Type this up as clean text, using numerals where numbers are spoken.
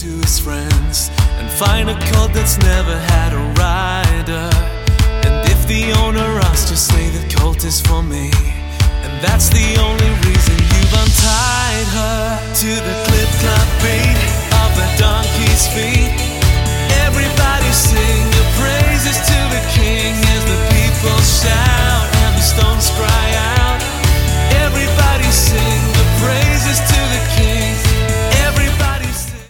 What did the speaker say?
to his friends and find a colt that's never had a rider. And if the owner asks, just say the colt is for me, and that's the only reason you've untied her to the